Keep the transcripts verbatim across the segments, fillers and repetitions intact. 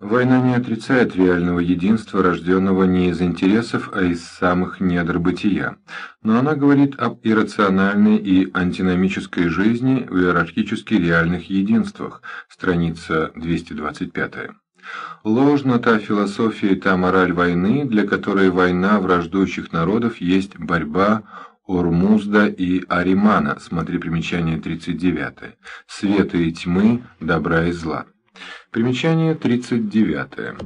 Война не отрицает реального единства, рожденного не из интересов, а из самых недр бытия, но она говорит об иррациональной и антиномической жизни в иерархически реальных единствах, страница двести двадцать пять. Ложна та философия и та мораль войны, для которой война враждующих народов есть борьба Ормузда и Аримана, смотри примечание тридцать девять, света и тьмы, добра и зла. Примечание тридцать девять.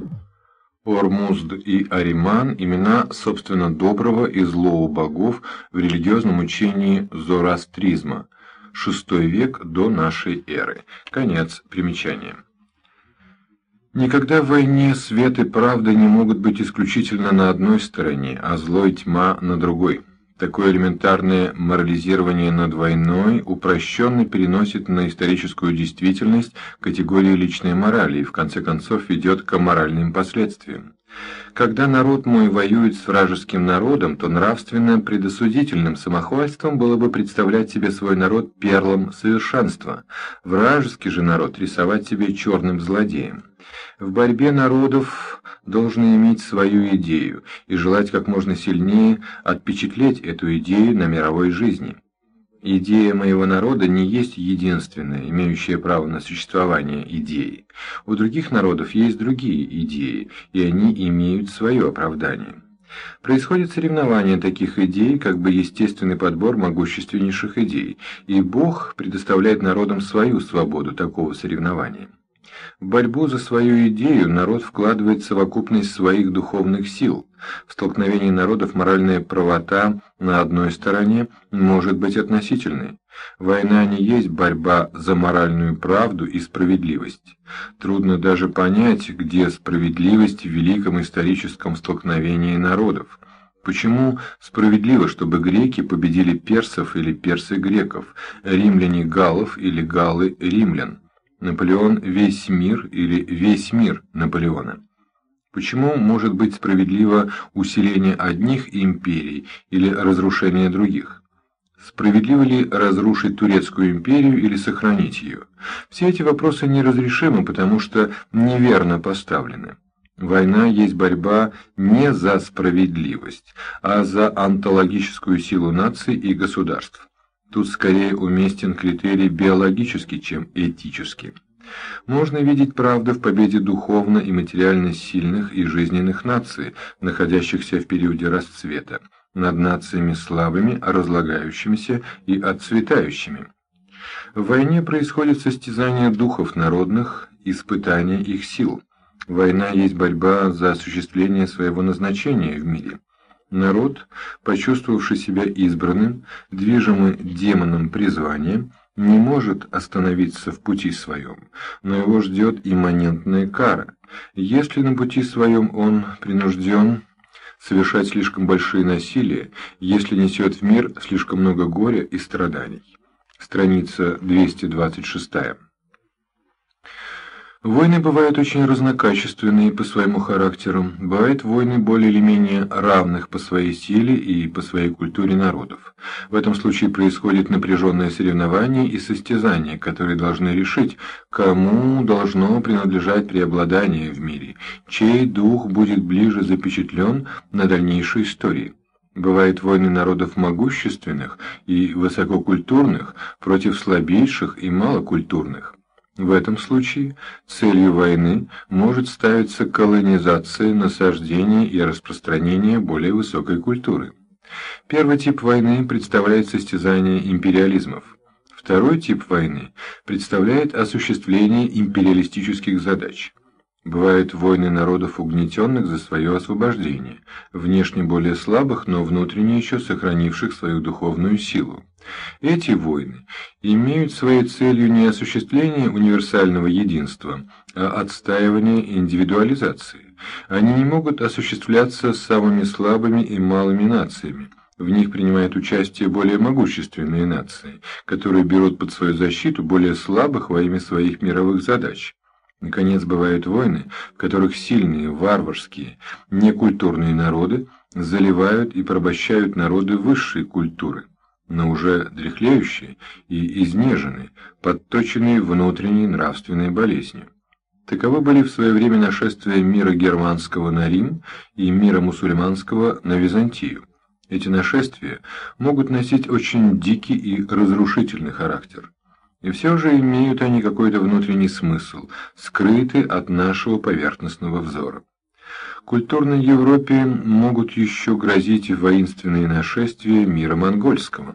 Ормузд и Ариман – имена, собственно, доброго и злого богов в религиозном учении зороастризма, шестой век до нашей эры. Конец примечания. Никогда в войне свет и правда не могут быть исключительно на одной стороне, а зло и тьма на другой. Такое элементарное морализирование над войной упрощенно переносит на историческую действительность категории личной морали и в конце концов ведет к аморальным последствиям. Когда народ мой воюет с вражеским народом, то нравственно предосудительным самохвальством было бы представлять себе свой народ перлом совершенства, вражеский же народ рисовать себе черным злодеем. В борьбе народов должны иметь свою идею и желать как можно сильнее отпечатлеть эту идею на мировой жизни. Идея моего народа не есть единственная, имеющая право на существование идеи. У других народов есть другие идеи, и они имеют свое оправдание. Происходит соревнование таких идей, как бы естественный подбор могущественнейших идей, и Бог предоставляет народам свою свободу такого соревнования. В борьбу за свою идею народ вкладывает совокупность своих духовных сил. В столкновении народов моральная правота на одной стороне может быть относительной. Война не есть борьба за моральную правду и справедливость. Трудно даже понять, где справедливость в великом историческом столкновении народов. Почему справедливо, чтобы греки победили персов или персы греков, римляне галлов или галлы римлян? Наполеон весь мир или весь мир Наполеона? Почему может быть справедливо усиление одних империй или разрушение других? Справедливо ли разрушить Турецкую империю или сохранить ее? Все эти вопросы неразрешимы, потому что неверно поставлены. Война есть борьба не за справедливость, а за онтологическую силу наций и государств. Тут скорее уместен критерий биологический, чем этический. Можно видеть правду в победе духовно и материально сильных и жизненных наций, находящихся в периоде расцвета, над нациями слабыми, разлагающимися и отцветающими. В войне происходит состязание духов народных, испытание их сил. Война есть борьба за осуществление своего назначения в мире. Народ, почувствовавший себя избранным, движимый демоном призвания, не может остановиться в пути своем, но его ждет имманентная кара. Если на пути своем он принужден совершать слишком большие насилия, если несет в мир слишком много горя и страданий. Страница двести двадцать шесть. Войны бывают очень разнокачественные по своему характеру. Бывают войны более или менее равных по своей силе и по своей культуре народов. В этом случае происходит напряженное соревнование и состязание, которые должны решить, кому должно принадлежать преобладание в мире, чей дух будет ближе запечатлен на дальнейшей истории. Бывают войны народов могущественных и высококультурных против слабейших и малокультурных. В этом случае целью войны может ставиться колонизация, насаждение и распространение более высокой культуры. Первый тип войны представляет состязание империализмов. Второй тип войны представляет осуществление империалистических задач. Бывают войны народов угнетенных за свое освобождение, внешне более слабых, но внутренне еще сохранивших свою духовную силу. Эти войны имеют своей целью не осуществление универсального единства, а отстаивание индивидуализации. Они не могут осуществляться самыми слабыми и малыми нациями. В них принимают участие более могущественные нации, которые берут под свою защиту более слабых во имя своих мировых задач. Наконец, бывают войны, в которых сильные, варварские, некультурные народы заливают и порабощают народы высшей культуры, но уже дряхлеющие и изнеженные, подточенные внутренней нравственной болезнью. Таковы были в свое время нашествия мира германского на Рим и мира мусульманского на Византию. Эти нашествия могут носить очень дикий и разрушительный характер. И все же имеют они какой-то внутренний смысл, скрытый от нашего поверхностного взора. Культурной Европе могут еще грозить воинственные нашествия мира монгольского.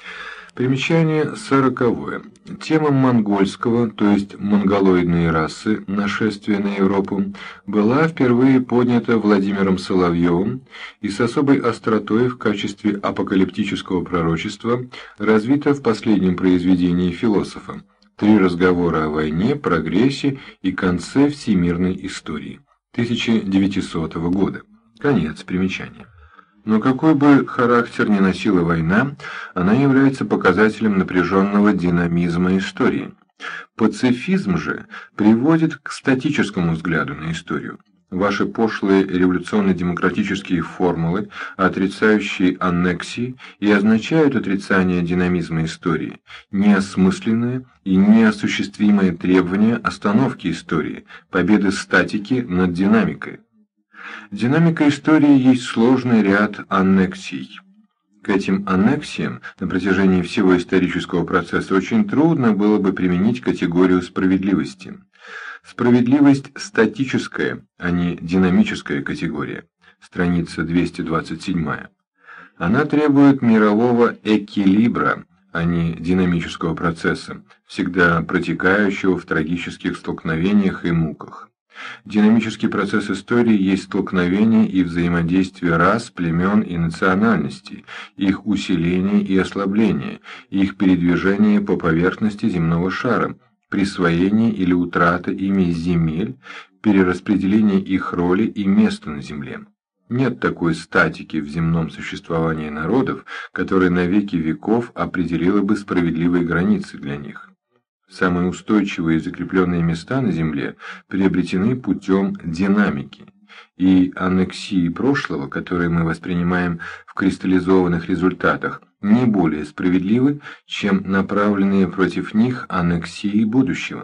Примечание сороковое. Тема монгольского, то есть монголоидные расы, нашествия на Европу, была впервые поднята Владимиром Соловьевым и с особой остротой в качестве апокалиптического пророчества развита в последнем произведении философа «Три разговора о войне, прогрессе и конце всемирной истории» тысяча девятисотого года. Конец примечания. Но какой бы характер ни носила война, она является показателем напряженного динамизма истории. Пацифизм же приводит к статическому взгляду на историю. Ваши пошлые революционно-демократические формулы, отрицающие аннексии, и означают отрицание динамизма истории, неосмысленное и неосуществимое требование остановки истории, победы статики над динамикой. Динамика истории есть сложный ряд аннексий. К этим аннексиям на протяжении всего исторического процесса очень трудно было бы применить категорию справедливости. Справедливость – статическая, а не динамическая категория. Страница двести двадцать семь. Она требует мирового эквилибра, а не динамического процесса, всегда протекающего в трагических столкновениях и муках. Динамический процесс истории есть столкновение и взаимодействие рас, племен и национальностей, их усиление и ослабление, их передвижение по поверхности земного шара, присвоение или утрата ими земель, перераспределение их роли и места на земле. Нет такой статики в земном существовании народов, которая на веки веков определила бы справедливые границы для них. Самые устойчивые и закрепленные места на Земле приобретены путем динамики, и аннексии прошлого, которые мы воспринимаем в кристаллизованных результатах, не более справедливы, чем направленные против них аннексии будущего.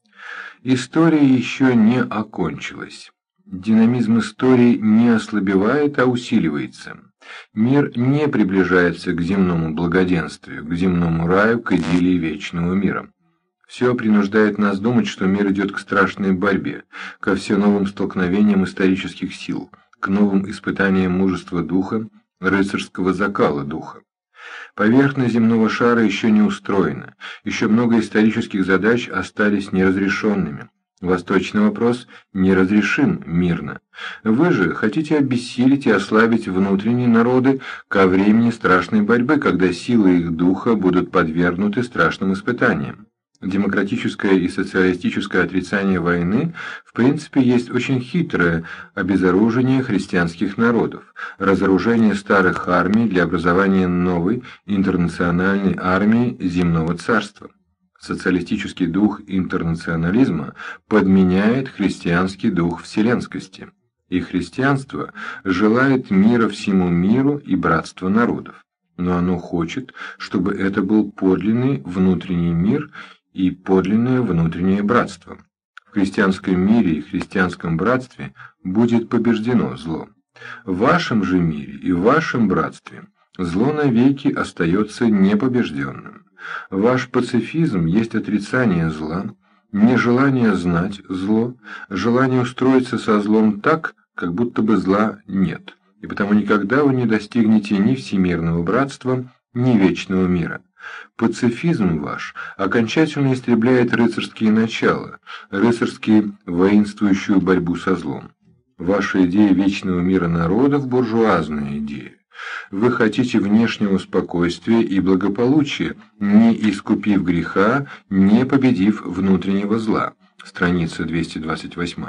История еще не окончилась. Динамизм истории не ослабевает, а усиливается. Мир не приближается к земному благоденствию, к земному раю, к идиллии вечного мира. Все принуждает нас думать, что мир идет к страшной борьбе, ко все новым столкновениям исторических сил, к новым испытаниям мужества духа, рыцарского закала духа. Поверхность земного шара еще не устроена, еще много исторических задач остались неразрешенными. Восточный вопрос неразрешим мирно. Вы же хотите обессилить и ослабить внутренние народы ко времени страшной борьбы, когда силы их духа будут подвергнуты страшным испытаниям. Демократическое и социалистическое отрицание войны в принципе есть очень хитрое обезоружение христианских народов, разоружение старых армий для образования новой интернациональной армии земного царства. Социалистический дух интернационализма подменяет христианский дух вселенскости, и христианство желает мира всему миру и братства народов, но оно хочет, чтобы это был подлинный внутренний мир и подлинное внутреннее братство. В христианском мире и христианском братстве будет побеждено зло. В вашем же мире и в вашем братстве зло навеки остается непобежденным. Ваш пацифизм есть отрицание зла, нежелание знать зло, желание устроиться со злом так, как будто бы зла нет, и потому никогда вы не достигнете ни всемирного братства, ни вечного мира. Пацифизм ваш окончательно истребляет рыцарские начала, рыцарские воинствующую борьбу со злом. Ваша идея вечного мира народов – буржуазная идея. Вы хотите внешнего спокойствия и благополучия, не искупив греха, не победив внутреннего зла. Страница двести двадцать восемь.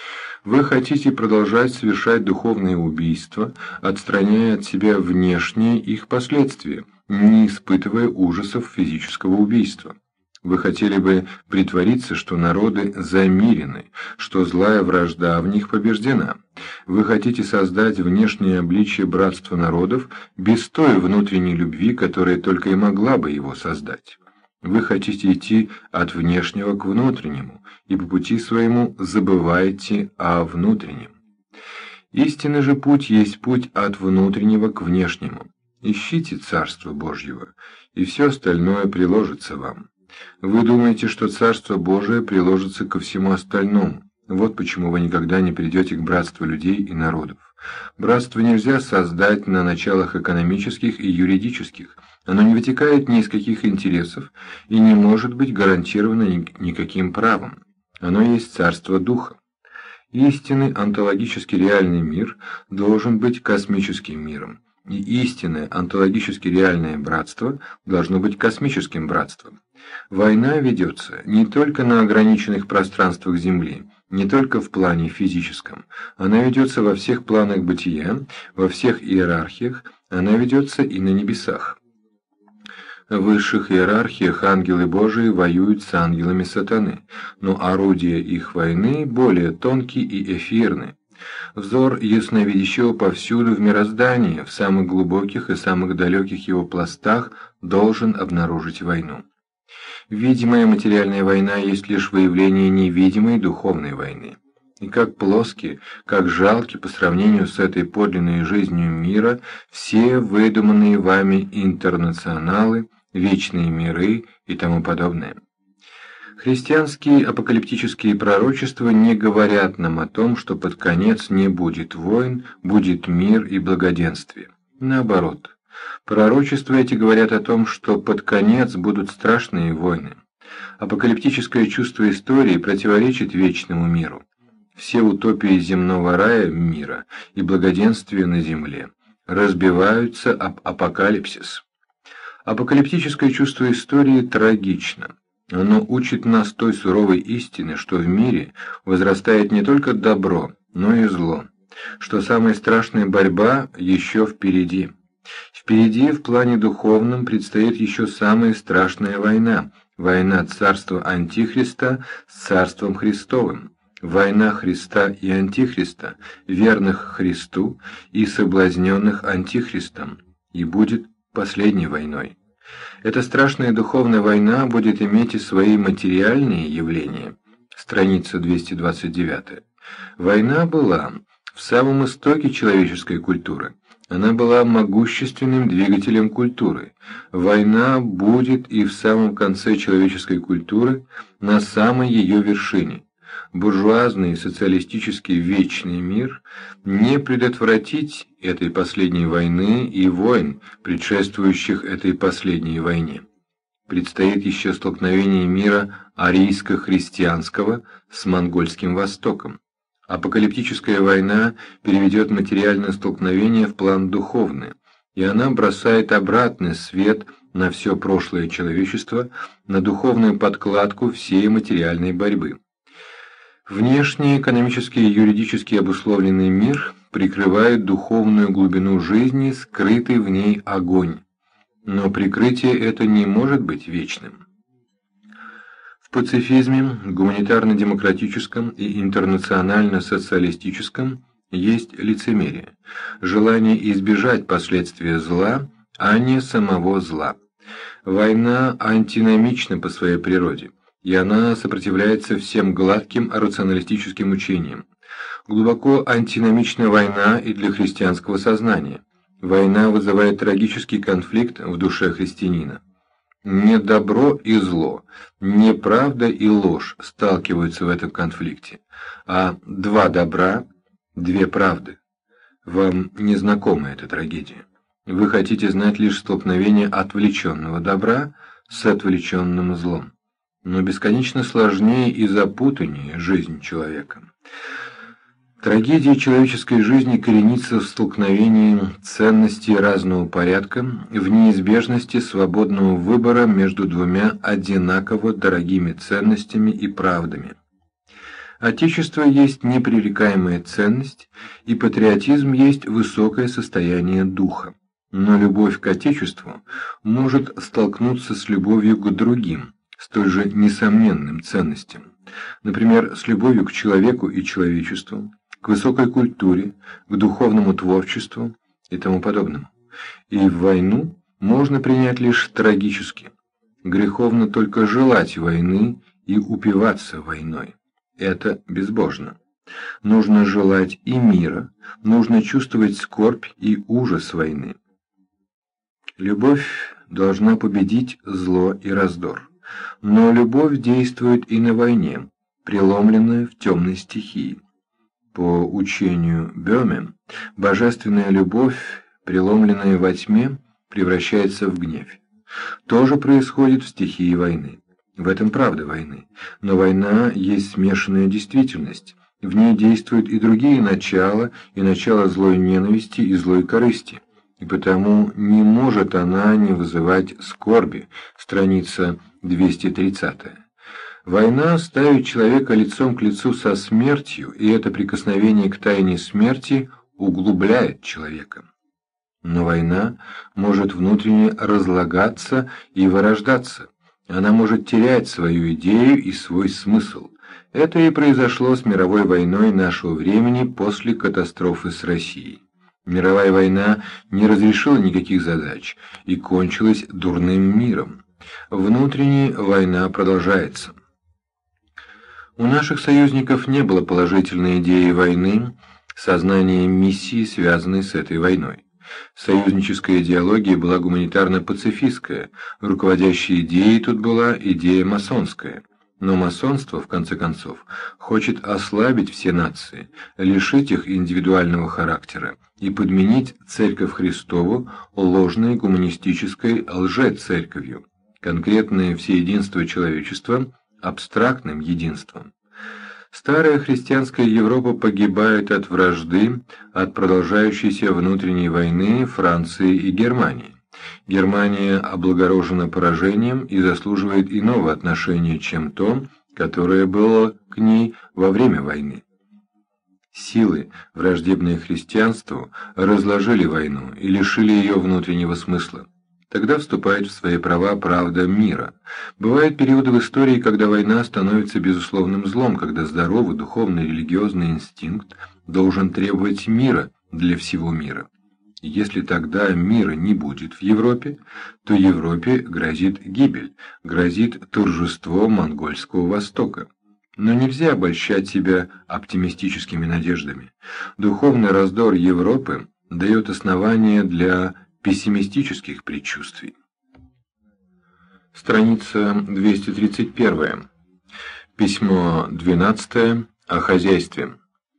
Вы хотите продолжать совершать духовные убийства, отстраняя от себя внешние их последствия, не испытывая ужасов физического убийства. Вы хотели бы притвориться, что народы замирены, что злая вражда в них побеждена. Вы хотите создать внешнее обличие братства народов без той внутренней любви, которая только и могла бы его создать. Вы хотите идти от внешнего к внутреннему, и по пути своему забываете о внутреннем. Истинный же путь есть путь от внутреннего к внешнему. Ищите Царство Божьего, и все остальное приложится вам. Вы думаете, что Царство Божие приложится ко всему остальному. Вот почему вы никогда не придете к братству людей и народов. Братство нельзя создать на началах экономических и юридических. Оно не вытекает ни из каких интересов и не может быть гарантировано никаким правом. Оно есть Царство Духа. Истинный онтологически реальный мир должен быть космическим миром, и истинное онтологически реальное братство должно быть космическим братством. Война ведется не только на ограниченных пространствах Земли, не только в плане физическом, она ведется во всех планах бытия, во всех иерархиях, она ведется и на небесах. В высших иерархиях ангелы Божии воюют с ангелами сатаны, но орудия их войны более тонкие и эфирны. Взор ясновидящего повсюду в мироздании, в самых глубоких и самых далеких его пластах, должен обнаружить войну. Видимая материальная война есть лишь выявление невидимой духовной войны. И как плоски, как жалки по сравнению с этой подлинной жизнью мира все выдуманные вами интернационалы, вечные миры и тому подобное. Христианские апокалиптические пророчества не говорят нам о том, что под конец не будет войн, будет мир и благоденствие. Наоборот. Пророчества эти говорят о том, что под конец будут страшные войны. Апокалиптическое чувство истории противоречит вечному миру. Все утопии земного рая мира и благоденствия на земле разбиваются об апокалипсис. Апокалиптическое чувство истории трагично. Оно учит нас той суровой истины, что в мире возрастает не только добро, но и зло, что самая страшная борьба еще впереди. Впереди в плане духовном предстоит еще самая страшная война, война царства Антихриста с царством Христовым, война Христа и Антихриста, верных Христу и соблазненных Антихристом, и будет последней войной. Эта страшная духовная война будет иметь и свои материальные явления. Страница двести двадцать девять. Война была в самом истоке человеческой культуры. Она была могущественным двигателем культуры. Война будет и в самом конце человеческой культуры, на самой ее вершине. Буржуазный социалистический вечный мир не предотвратить этой последней войны и войн, предшествующих этой последней войне. Предстоит еще столкновение мира арийско-христианского с монгольским Востоком. Апокалиптическая война переведет материальное столкновение в план духовный, и она бросает обратный свет на все прошлое человечество, на духовную подкладку всей материальной борьбы. Внешний экономически и юридически обусловленный мир прикрывает духовную глубину жизни, скрытый в ней огонь, но прикрытие это не может быть вечным. В пацифизме, гуманитарно-демократическом и интернационально-социалистическом есть лицемерие, желание избежать последствия зла, а не самого зла. Война антиномична по своей природе, и она сопротивляется всем гладким рационалистическим учениям. Глубоко антиномична война и для христианского сознания. Война вызывает трагический конфликт в душе христианина. Не добро и зло, не правда и ложь сталкиваются в этом конфликте, а два добра, две правды. Вам не знакома эта трагедия. Вы хотите знать лишь столкновение отвлеченного добра с отвлеченным злом. Но бесконечно сложнее и запутаннее жизнь человека. Трагедия человеческой жизни коренится в столкновении ценностей разного порядка, в неизбежности свободного выбора между двумя одинаково дорогими ценностями и правдами. Отечество есть непререкаемая ценность, и патриотизм есть высокое состояние духа. Но любовь к Отечеству может столкнуться с любовью к другим, столь же несомненным ценностям, например, с любовью к человеку и человечеству, к высокой культуре, к духовному творчеству и тому подобному. И в войну можно принять лишь трагически. Греховно только желать войны и упиваться войной. Это безбожно. Нужно желать и мира, нужно чувствовать скорбь и ужас войны. Любовь должна победить зло и раздор. Но любовь действует и на войне, преломленная в темной стихии. По учению Бёме, божественная любовь, преломленная во тьме, превращается в гнев. То же происходит в стихии войны. В этом правда войны. Но война есть смешанная действительность. В ней действуют и другие начала, и начало злой ненависти и злой корысти. И потому не может она не вызывать скорби. Страница двести тридцатая. Война ставит человека лицом к лицу со смертью, и это прикосновение к тайне смерти углубляет человека. Но война может внутренне разлагаться и вырождаться. Она может терять свою идею и свой смысл. Это и произошло с мировой войной нашего времени после катастрофы с Россией. Мировая война не разрешила никаких задач и кончилась дурным миром. Внутренняя война продолжается. У наших союзников не было положительной идеи войны, сознания миссии, связанной с этой войной. Союзническая идеология была гуманитарно-пацифистская, руководящей идеей тут была идея масонская. Но масонство, в конце концов, хочет ослабить все нации, лишить их индивидуального характера и подменить Церковь Христову ложной гуманистической лжецерковью, конкретное всеединство человечества абстрактным единством. Старая христианская Европа погибает от вражды, от продолжающейся внутренней войны Франции и Германии. Германия облагорожена поражением и заслуживает иного отношения, чем то, которое было к ней во время войны. Силы, враждебные христианству, разложили войну и лишили ее внутреннего смысла. Тогда вступает в свои права правда мира. Бывают периоды в истории, когда война становится безусловным злом, когда здоровый духовный религиозный инстинкт должен требовать мира для всего мира. Если тогда мира не будет в Европе, то Европе грозит гибель, грозит торжество монгольского Востока. Но нельзя обольщать себя оптимистическими надеждами. Духовный раздор Европы дает основания для пессимистических предчувствий. Страница двести тридцать первая. Письмо двенадцатое о хозяйстве.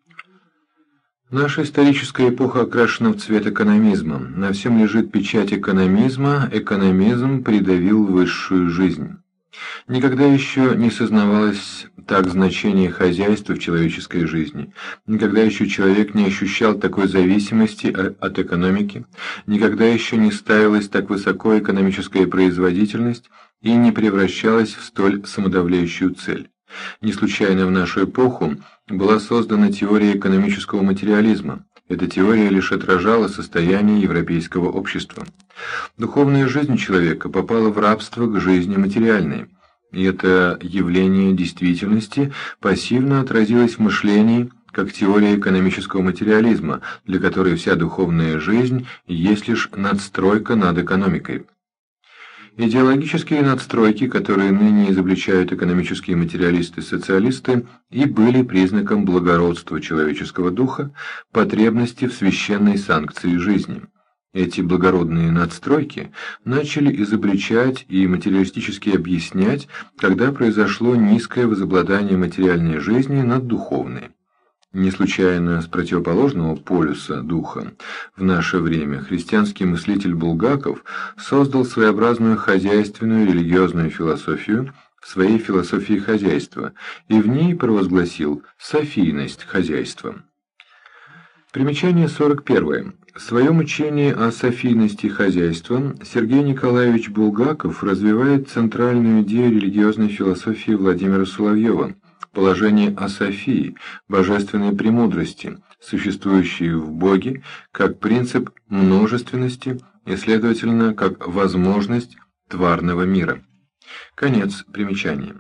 Наша историческая эпоха окрашена в цвет экономизма. На всем лежит печать экономизма, экономизм придавил высшую жизнь. Никогда еще не сознавалось так значение хозяйства в человеческой жизни. Никогда еще человек не ощущал такой зависимости от экономики. Никогда еще не ставилась так высоко экономическая производительность и не превращалась в столь самодовлеющую цель. Не случайно в нашу эпоху была создана теория экономического материализма. Эта теория лишь отражала состояние европейского общества. Духовная жизнь человека попала в рабство к жизни материальной. И это явление действительности пассивно отразилось в мышлении, как теория экономического материализма, для которой вся духовная жизнь есть лишь надстройка над экономикой. Идеологические надстройки, которые ныне изобличают экономические материалисты-социалисты, и были признаком благородства человеческого духа, потребности в священной санкции жизни. Эти благородные надстройки начали изобличать и материалистически объяснять, когда произошло низкое возобладание материальной жизни над духовной. Не случайно с противоположного полюса духа в наше время христианский мыслитель Булгаков создал своеобразную хозяйственную религиозную философию в своей философии хозяйства и в ней провозгласил софийность хозяйства. Примечание сорок первое. В своем учении о софийности хозяйства Сергей Николаевич Булгаков развивает центральную идею религиозной философии Владимира Соловьева – положение о Софии, божественной премудрости, существующей в Боге, как принцип множественности и, следовательно, как возможность тварного мира. Конец примечания.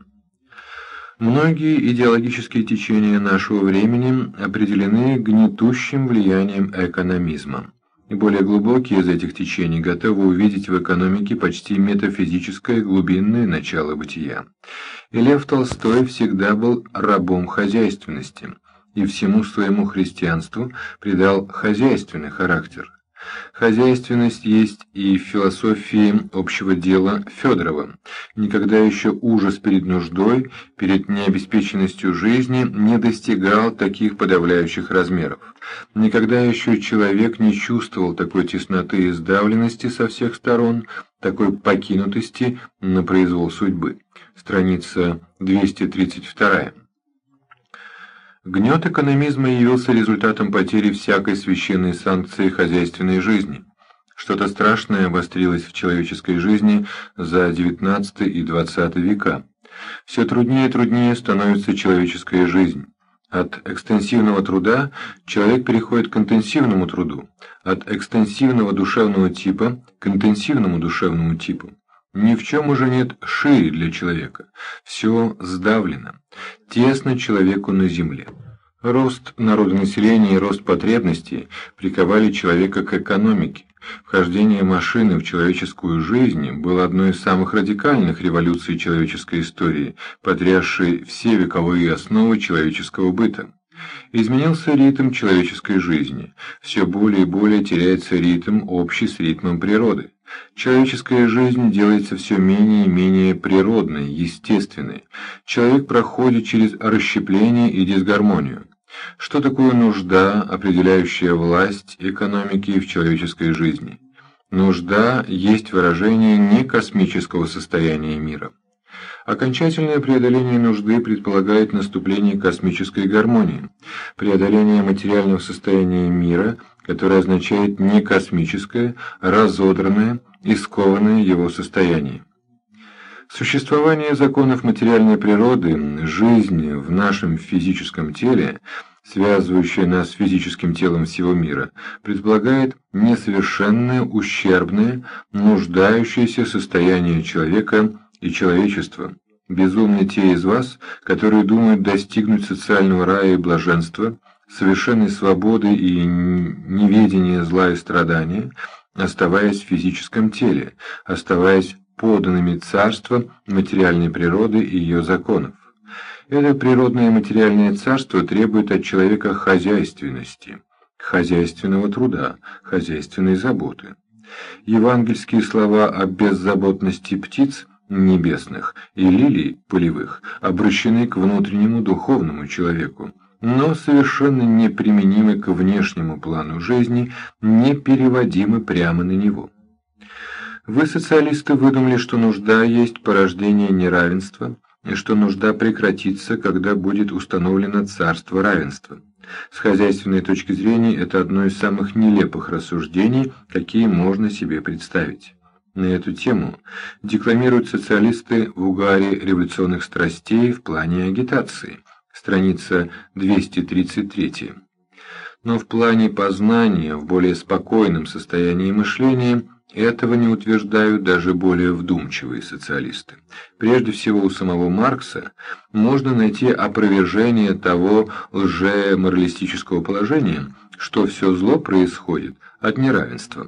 Многие идеологические течения нашего времени определены гнетущим влиянием экономизма. и более глубокие из этих течений готовы увидеть в экономике почти метафизическое глубинное начало бытия. И Лев Толстой всегда был рабом хозяйственности, и всему своему христианству придал хозяйственный характер. Хозяйственность есть и в философии общего дела Федорова. Никогда еще ужас перед нуждой, перед необеспеченностью жизни не достигал таких подавляющих размеров. Никогда еще человек не чувствовал такой тесноты и сдавленности со всех сторон, такой покинутости на произвол судьбы. Страница двести тридцать два. Гнет экономизма явился результатом потери всякой священной санкции хозяйственной жизни. Что-то страшное обострилось в человеческой жизни за девятнадцатый и двадцатый века. Все труднее и труднее становится человеческая жизнь. От экстенсивного труда человек переходит к интенсивному труду, от экстенсивного душевного типа к интенсивному душевному типу. Ни в чем уже нет шире для человека. Все сдавлено. Тесно человеку на земле. Рост народонаселения и рост потребностей приковали человека к экономике. Вхождение машины в человеческую жизнь было одной из самых радикальных революций человеческой истории, потрясшей все вековые основы человеческого быта. Изменился ритм человеческой жизни. Все более и более теряется ритм, общий с ритмом природы. Человеческая жизнь делается все менее и менее природной, естественной. Человек проходит через расщепление и дисгармонию. Что такое нужда, определяющая власть экономики в человеческой жизни? Нужда есть выражение не космического состояния мира. Окончательное преодоление нужды предполагает наступление космической гармонии, преодоление материального состояния мира, которое означает не космическое, разодранное и скованное его состояние. Существование законов материальной природы, жизнь в нашем физическом теле, связывающая нас с физическим телом всего мира, предполагает несовершенное, ущербное, нуждающееся состояние человека и человечества. Безумны те из вас, которые думают достигнуть социального рая и блаженства, совершенной свободы и неведения зла и страдания, оставаясь в физическом теле, оставаясь подданными царства материальной природы и ее законов. Это природное материальное царство требует от человека хозяйственности, хозяйственного труда, хозяйственной заботы. Евангельские слова о беззаботности птиц небесных и лилий полевых обращены к внутреннему духовному человеку, но совершенно неприменимы к внешнему плану жизни, не переводимы прямо на него. Вы, социалисты, выдумали, что нужда есть порождение неравенства, и что нужда прекратится, когда будет установлено царство равенства. С хозяйственной точки зрения это одно из самых нелепых рассуждений, какие можно себе представить. На эту тему декламируют социалисты в угаре революционных страстей в плане агитации, страница двести тридцать три. Но в плане познания, в более спокойном состоянии мышления, этого не утверждают даже более вдумчивые социалисты. Прежде всего, у самого Маркса можно найти опровержение того лжеморалистического положения, что все зло происходит от неравенства.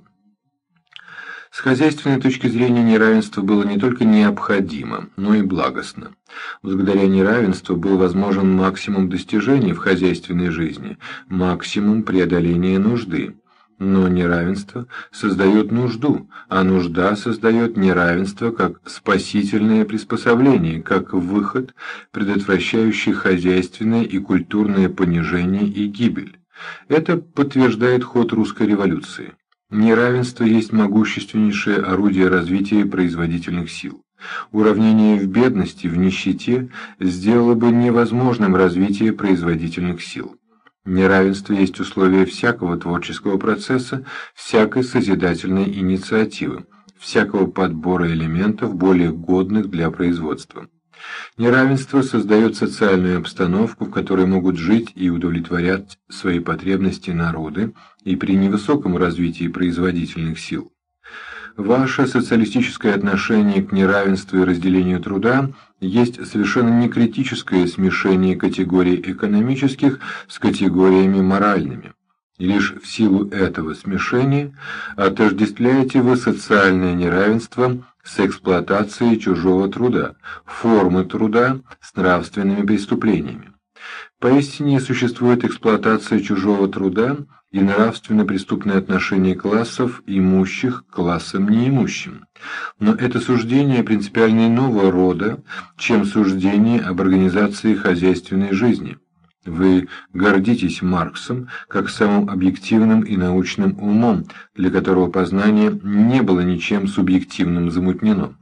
С хозяйственной точки зрения неравенство было не только необходимо, но и благостно. Благодаря неравенству был возможен максимум достижений в хозяйственной жизни, максимум преодоления нужды. Но неравенство создает нужду, а нужда создает неравенство как спасительное приспособление, как выход, предотвращающий хозяйственное и культурное понижение и гибель. Это подтверждает ход русской революции. Неравенство есть могущественнейшее орудие развития производительных сил. Уравнение в бедности, в нищете сделало бы невозможным развитие производительных сил. Неравенство есть условие всякого творческого процесса, всякой созидательной инициативы, всякого подбора элементов, более годных для производства. Неравенство создает социальную обстановку, в которой могут жить и удовлетворять свои потребности народы и при невысоком развитии производительных сил. Ваше социалистическое отношение к неравенству и разделению труда есть совершенно не критическое смешение категорий экономических с категориями моральными. И лишь в силу этого смешения отождествляете вы социальное неравенство с эксплуатацией чужого труда, формы труда с нравственными преступлениями. Поистине существует эксплуатация чужого труда и нравственно-преступное отношение классов имущих к классам неимущим. Но это суждение принципиально иного рода, чем суждение об организации хозяйственной жизни. Вы гордитесь Марксом как самым объективным и научным умом, для которого познание не было ничем субъективным замутнено.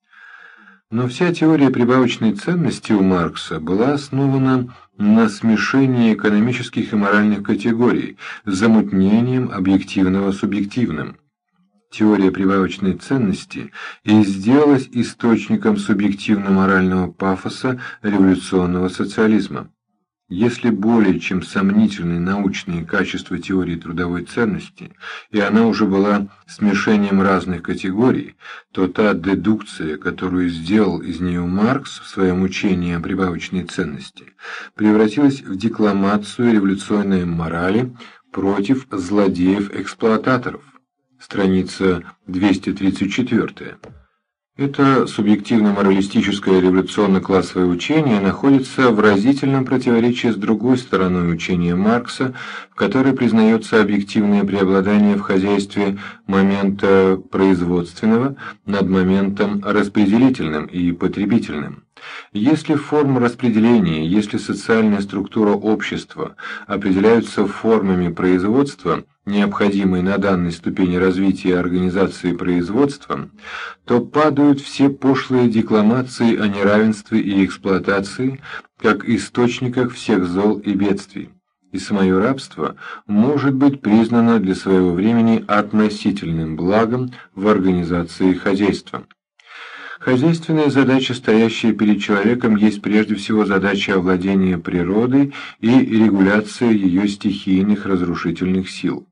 Но вся теория прибавочной ценности у Маркса была основана на смешении экономических и моральных категорий, с замутнением объективного субъективным. Теория прибавочной ценности и сделалась источником субъективно-морального пафоса революционного социализма. Если более чем сомнительны научные качества теории трудовой ценности, и она уже была смешением разных категорий, то та дедукция, которую сделал из нее Маркс в своем учении о прибавочной ценности, превратилась в декламацию революционной морали против злодеев-эксплуататоров. Страница двести тридцать четыре. Это субъективно-моралистическое революционно-классовое учение находится в разительном противоречии с другой стороной учения Маркса, в которой признается объективное преобладание в хозяйстве момента производственного над моментом распределительным и потребительным. Если форма распределения, если социальная структура общества определяются формами производства, необходимой на данной ступени развития организации производства, то падают все пошлые декламации о неравенстве и эксплуатации, как источниках всех зол и бедствий. И самое рабство может быть признано для своего времени относительным благом в организации хозяйства. Хозяйственная задача, стоящая перед человеком, есть прежде всего задача овладения природой и регуляция ее стихийных разрушительных сил.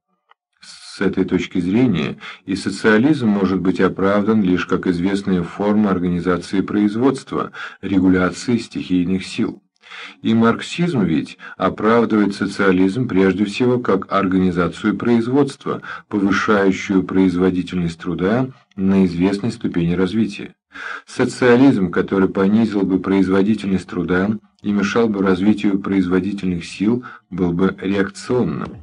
С этой точки зрения и социализм может быть оправдан лишь как известная форма организации производства, регуляции стихийных сил. И марксизм ведь оправдывает социализм прежде всего как организацию производства, повышающую производительность труда на известной ступени развития. Социализм, который понизил бы производительность труда и мешал бы развитию производительных сил, был бы реакционным.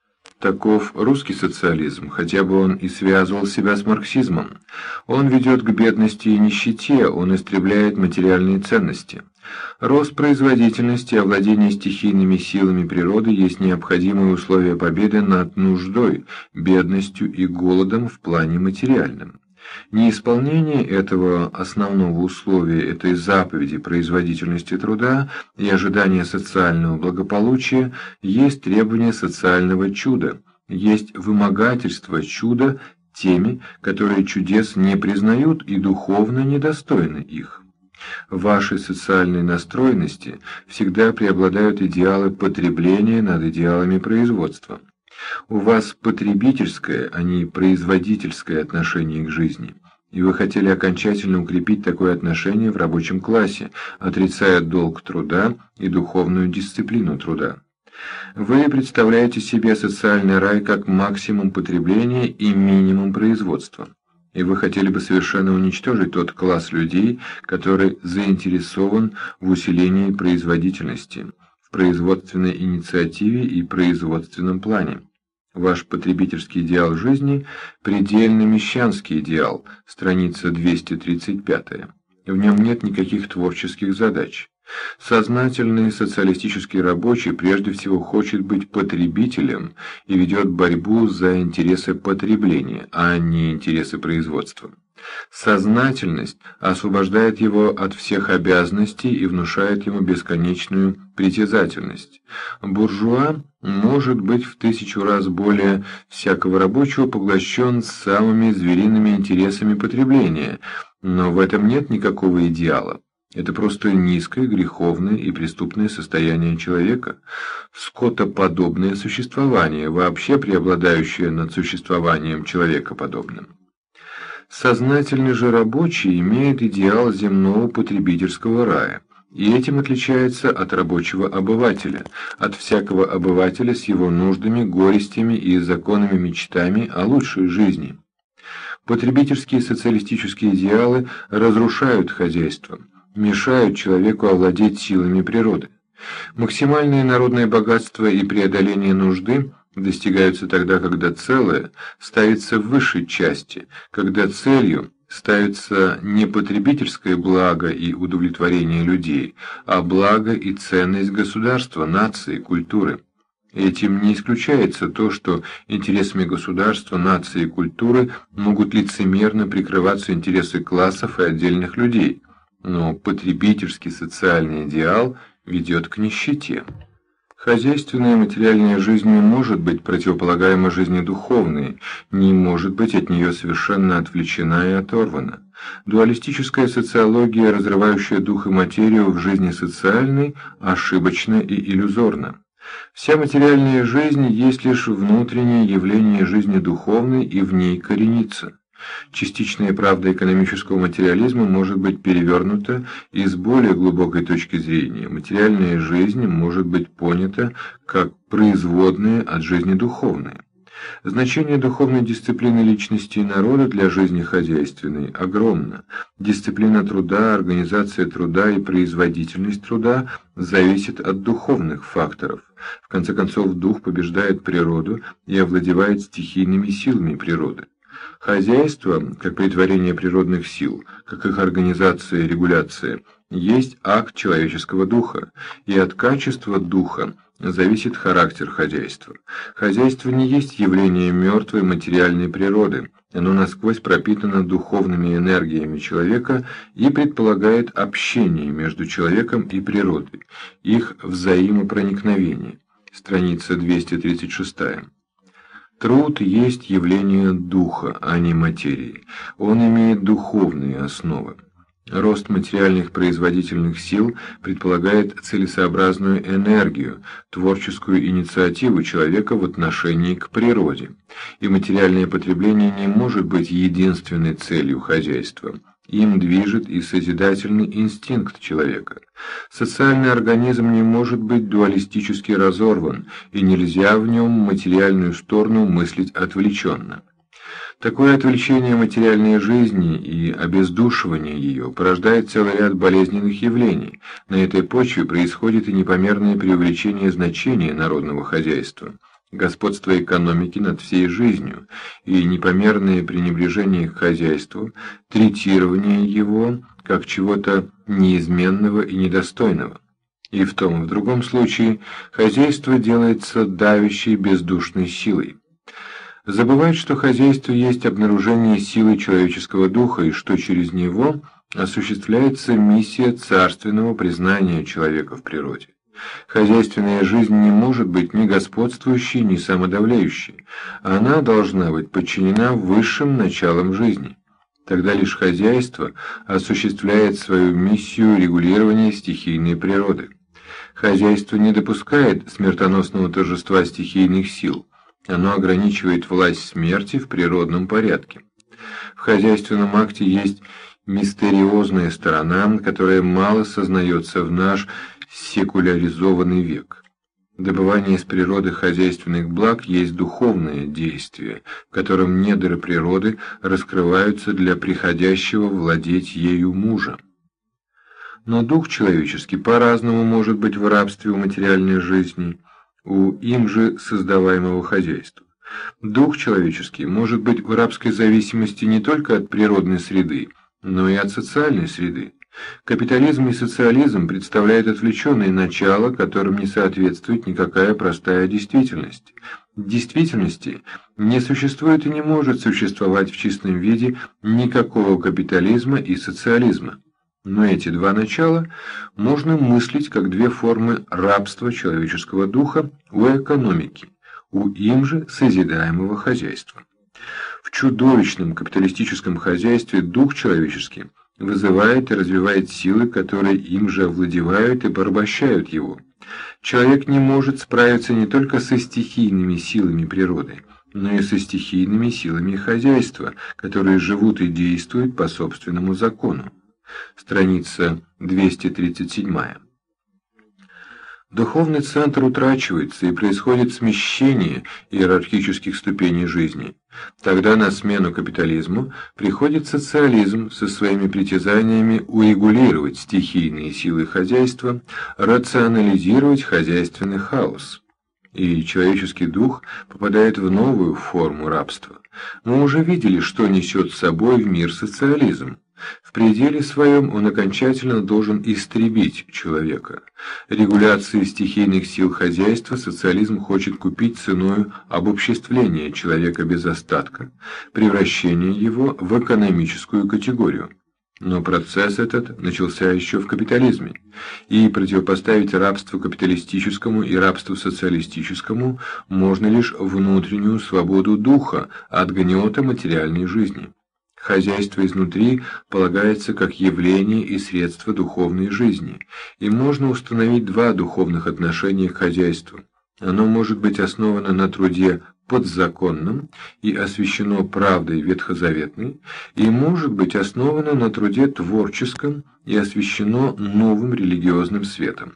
Таков русский социализм, хотя бы он и связывал себя с марксизмом. Он ведет к бедности и нищете, он истребляет материальные ценности. Рост производительности и овладение стихийными силами природы есть необходимые условия победы над нуждой, бедностью и голодом в плане материальном. Неисполнение этого основного условия, этой заповеди производительности труда и ожидания социального благополучия есть требование социального чуда, есть вымогательство чуда теми, которые чудес не признают и духовно недостойны их. В вашей социальной настроенности всегда преобладают идеалы потребления над идеалами производства. У вас потребительское, а не производительское отношение к жизни, и вы хотели окончательно укрепить такое отношение в рабочем классе, отрицая долг труда и духовную дисциплину труда. Вы представляете себе социальный рай как максимум потребления и минимум производства, и вы хотели бы совершенно уничтожить тот класс людей, который заинтересован в усилении производительности, в производственной инициативе и производственном плане. Ваш потребительский идеал жизни – предельно-мещанский идеал, страница двести тридцать пять. В нем нет никаких творческих задач. Сознательный социалистический рабочий прежде всего хочет быть потребителем и ведет борьбу за интересы потребления, а не интересы производства. Сознательность освобождает его от всех обязанностей и внушает ему бесконечную притязательность. Буржуа может быть в тысячу раз более всякого рабочего поглощен самыми звериными интересами потребления, но в этом нет никакого идеала. Это просто низкое, греховное и преступное состояние человека, скотоподобное существование, вообще преобладающее над существованием человекоподобным. Сознательный же рабочий имеет идеал земного потребительского рая, и этим отличается от рабочего обывателя, от всякого обывателя с его нуждами, горестями и законными мечтами о лучшей жизни. Потребительские социалистические идеалы разрушают хозяйство, мешают человеку овладеть силами природы. Максимальное народное богатство и преодоление нужды достигаются тогда, когда целое ставится в высшей части, когда целью ставится не потребительское благо и удовлетворение людей, а благо и ценность государства, нации, культуры. Этим не исключается то, что интересами государства, нации и культуры могут лицемерно прикрываться интересы классов и отдельных людей, но потребительский социальный идеал ведет к нищете. Хозяйственная материальная жизнь не может быть противополагаема жизни духовной, не может быть от нее совершенно отвлечена и оторвана. Дуалистическая социология, разрывающая дух и материю в жизни социальной, ошибочна и иллюзорна. Вся материальная жизнь есть лишь внутреннее явление жизни духовной и в ней коренится. Частичная правда экономического материализма может быть перевернута и с более глубокой точки зрения. Материальная жизнь может быть понята как производная от жизни духовной. Значение духовной дисциплины личности и народа для жизни хозяйственной огромно. Дисциплина труда, организация труда и производительность труда зависит от духовных факторов. В конце концов, дух побеждает природу и овладевает стихийными силами природы. Хозяйство, как претворение природных сил, как их организация и регуляция, есть акт человеческого духа, и от качества духа зависит характер хозяйства. Хозяйство не есть явление мертвой материальной природы, оно насквозь пропитано духовными энергиями человека и предполагает общение между человеком и природой, их взаимопроникновение. Страница двести тридцать шесть. Труд есть явление духа, а не материи. Он имеет духовные основы. Рост материальных производительных сил предполагает целесообразную энергию, творческую инициативу человека в отношении к природе. И материальное потребление не может быть единственной целью хозяйства. Им движет и созидательный инстинкт человека. Социальный организм не может быть дуалистически разорван, и нельзя в нем материальную сторону мыслить отвлеченно. Такое отвлечение материальной жизни и обездушивание ее порождает целый ряд болезненных явлений. На этой почве происходит и непомерное преувеличение значения народного хозяйства, господство экономики над всей жизнью и непомерное пренебрежение к хозяйству, третирование его как чего-то неизменного и недостойного. И в том и в другом случае хозяйство делается давящей бездушной силой. Забывает, что хозяйство есть обнаружение силы человеческого духа и что через него осуществляется миссия царственного признания человека в природе. Хозяйственная жизнь не может быть ни господствующей, ни самодавляющей. Она должна быть подчинена высшим началам жизни. Тогда лишь хозяйство осуществляет свою миссию регулирования стихийной природы. Хозяйство не допускает смертоносного торжества стихийных сил. Оно ограничивает власть смерти в природном порядке. В хозяйственном акте есть мистериозная сторона, которая мало сознается в наш секуляризованный век. Добывание из природы хозяйственных благ есть духовное действие, в котором недра природы раскрываются для приходящего владеть ею мужа. Но дух человеческий по-разному может быть в рабстве у материальной жизни, у им же создаваемого хозяйства. Дух человеческий может быть в рабской зависимости не только от природной среды, но и от социальной среды. Капитализм и социализм представляют отвлеченные начала, которым не соответствует никакая простая действительность. Действительности не существует и не может существовать в чистом виде никакого капитализма и социализма. Но эти два начала можно мыслить как две формы рабства человеческого духа у экономики, у им же созидаемого хозяйства. В чудовищном капиталистическом хозяйстве дух человеческий вызывает и развивает силы, которые им же овладевают и порабощают его. Человек не может справиться не только со стихийными силами природы, но и со стихийными силами хозяйства, которые живут и действуют по собственному закону. страница двести тридцать семь. Духовный центр утрачивается, и происходит смещение иерархических ступеней жизни. Тогда на смену капитализму приходит социализм со своими притязаниями урегулировать стихийные силы хозяйства, рационализировать хозяйственный хаос. И человеческий дух попадает в новую форму рабства. Мы уже видели, что несет с собой в мир социализм. В пределе своем он окончательно должен истребить человека. Регуляции стихийных сил хозяйства социализм хочет купить ценою обобществления человека без остатка, превращения его в экономическую категорию. Но процесс этот начался еще в капитализме, и противопоставить рабству капиталистическому и рабству социалистическому можно лишь внутреннюю свободу духа от гнета материальной жизни. Хозяйство изнутри полагается как явление и средство духовной жизни, и можно установить два духовных отношения к хозяйству. Оно может быть основано на труде подзаконном и освящено правдой ветхозаветной, и может быть основано на труде творческом и освящено новым религиозным светом.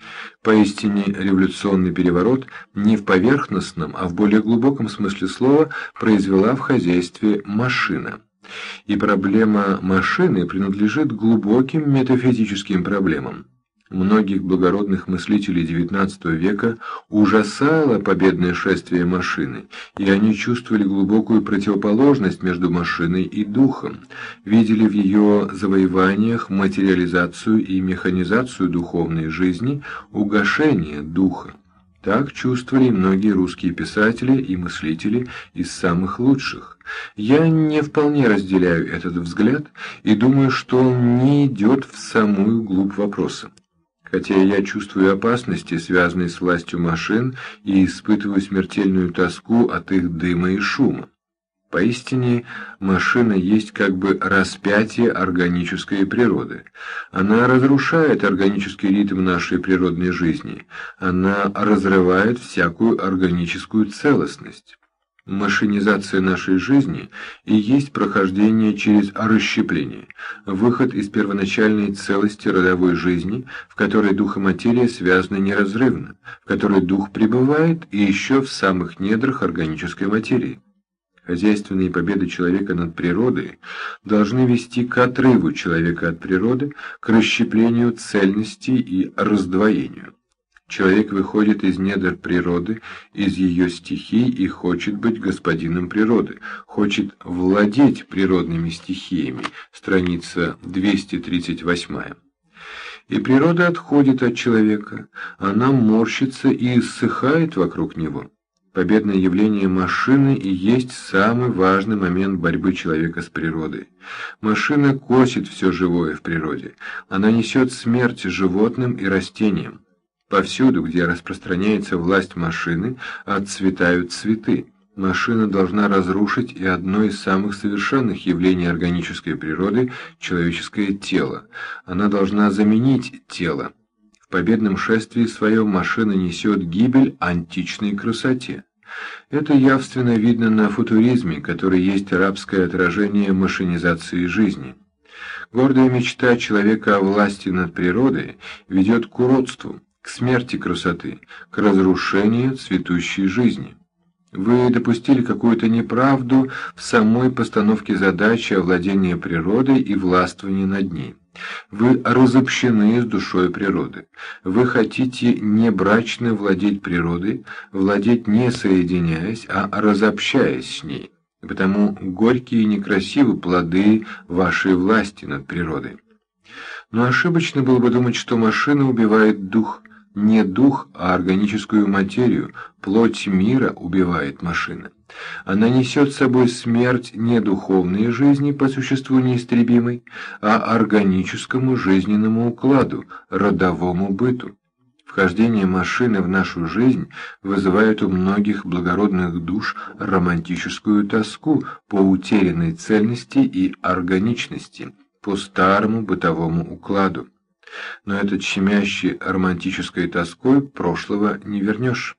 Поистине революционный переворот не в поверхностном, а в более глубоком смысле слова произвела в хозяйстве машина. И проблема машины принадлежит глубоким метафизическим проблемам. Многих благородных мыслителей девятнадцатого века ужасало победное шествие машины, и они чувствовали глубокую противоположность между машиной и духом, видели в ее завоеваниях материализацию и механизацию духовной жизни, угошение духа. Так чувствовали многие русские писатели и мыслители из самых лучших. Я не вполне разделяю этот взгляд и думаю, что он не идет в самую глубь вопроса. Хотя я чувствую опасности, связанные с властью машин, и испытываю смертельную тоску от их дыма и шума. Поистине, машина есть как бы распятие органической природы. Она разрушает органический ритм нашей природной жизни. Она разрывает всякую органическую целостность. Машинизация нашей жизни и есть прохождение через расщепление, выход из первоначальной целости родовой жизни, в которой дух и материя связаны неразрывно, в которой дух пребывает и еще в самых недрах органической материи. Хозяйственные победы человека над природой должны вести к отрыву человека от природы, к расщеплению цельности и раздвоению. Человек выходит из недр природы, из ее стихий и хочет быть господином природы, хочет владеть природными стихиями, страница двести тридцать восемь. И природа отходит от человека, она морщится и иссыхает вокруг него. Победное явление машины и есть самый важный момент борьбы человека с природой. Машина косит все живое в природе, она несет смерть животным и растениям. Повсюду, где распространяется власть машины, отцветают цветы. Машина должна разрушить и одно из самых совершенных явлений органической природы – человеческое тело. Она должна заменить тело. В победном шествии своем машина несет гибель античной красоте. Это явственно видно на футуризме, который есть рабское отражение машинизации жизни. Гордая мечта человека о власти над природой ведет к уродству, к смерти красоты, к разрушению цветущей жизни. Вы допустили какую-то неправду в самой постановке задачи овладения природой и властвования над ней. Вы разобщены с душой природы. Вы хотите не брачно владеть природой, владеть не соединяясь, а разобщаясь с ней. Потому горькие и некрасивы плоды вашей власти над природой. Но ошибочно было бы думать, что машина убивает дух. Не дух, а органическую материю, плоть мира убивает машина. Она несет с собой смерть не духовной жизни, по существу неистребимой, а органическому жизненному укладу, родовому быту. Вхождение машины в нашу жизнь вызывает у многих благородных душ романтическую тоску по утерянной цельности и органичности, по старому бытовому укладу. Но этот щемящий романтической тоской прошлого не вернешь.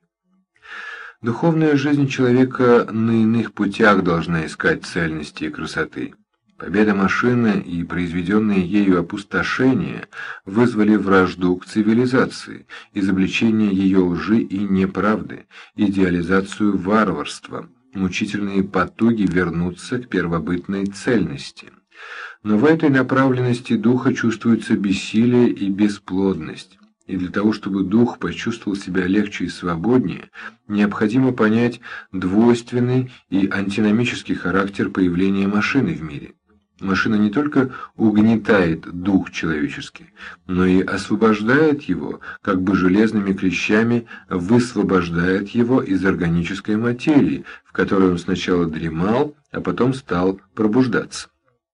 Духовная жизнь человека на иных путях должна искать цельности и красоты. Победа машины и произведенные ею опустошения вызвали вражду к цивилизации, изобличение ее лжи и неправды, идеализацию варварства, мучительные потуги вернуться к первобытной цельности. Но в этой направленности духа чувствуется бессилие и бесплодность. И для того, чтобы дух почувствовал себя легче и свободнее, необходимо понять двойственный и антиномический характер появления машины в мире. Машина не только угнетает дух человеческий, но и освобождает его, как бы железными клещами высвобождает его из органической материи, в которой он сначала дремал, а потом стал пробуждаться.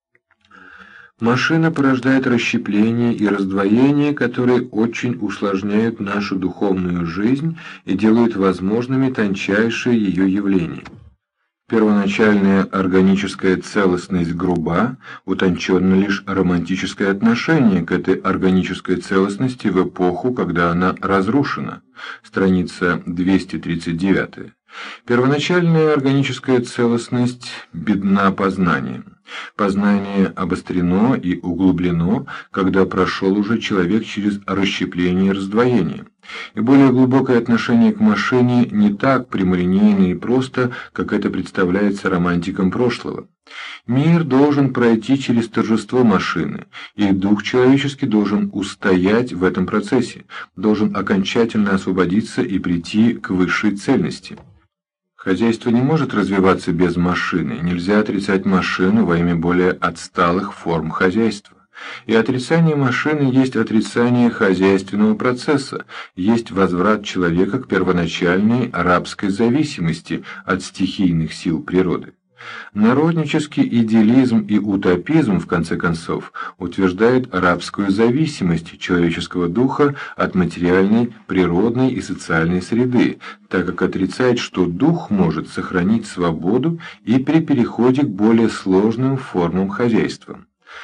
Машина порождает расщепление и раздвоение, которые очень усложняют нашу духовную жизнь и делают возможными тончайшие ее явления. Первоначальная органическая целостность груба, утонченно лишь романтическое отношение к этой органической целостности в эпоху, когда она разрушена. Страница двести тридцать девять. Первоначальная органическая целостность бедна познанием. Познание обострено и углублено, когда прошел уже человек через расщепление и раздвоение. И более глубокое отношение к машине не так прямолинейно и просто, как это представляется романтикам прошлого. Мир должен пройти через торжество машины, и дух человеческий должен устоять в этом процессе, должен окончательно освободиться и прийти к высшей цельности. Хозяйство не может развиваться без машины, нельзя отрицать машину во имя более отсталых форм хозяйства. И отрицание машины есть отрицание хозяйственного процесса, есть возврат человека к первоначальной рабской зависимости от стихийных сил природы. Народнический идеализм и утопизм, в конце концов, утверждают рабскую зависимость человеческого духа от материальной, природной и социальной среды, так как отрицает, что дух может сохранить свободу и при переходе к более сложным формам хозяйства.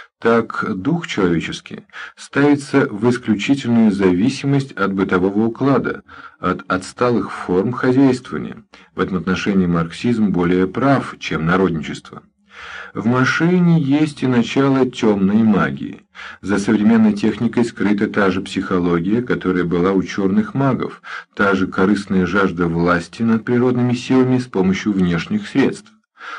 Так дух человеческий ставится в исключительную зависимость от бытового уклада, от отсталых форм хозяйствования. В этом отношении марксизм более прав, чем народничество. В машине есть и начало темной магии. За современной техникой скрыта та же психология, которая была у черных магов, та же корыстная жажда власти над природными силами с помощью внешних средств.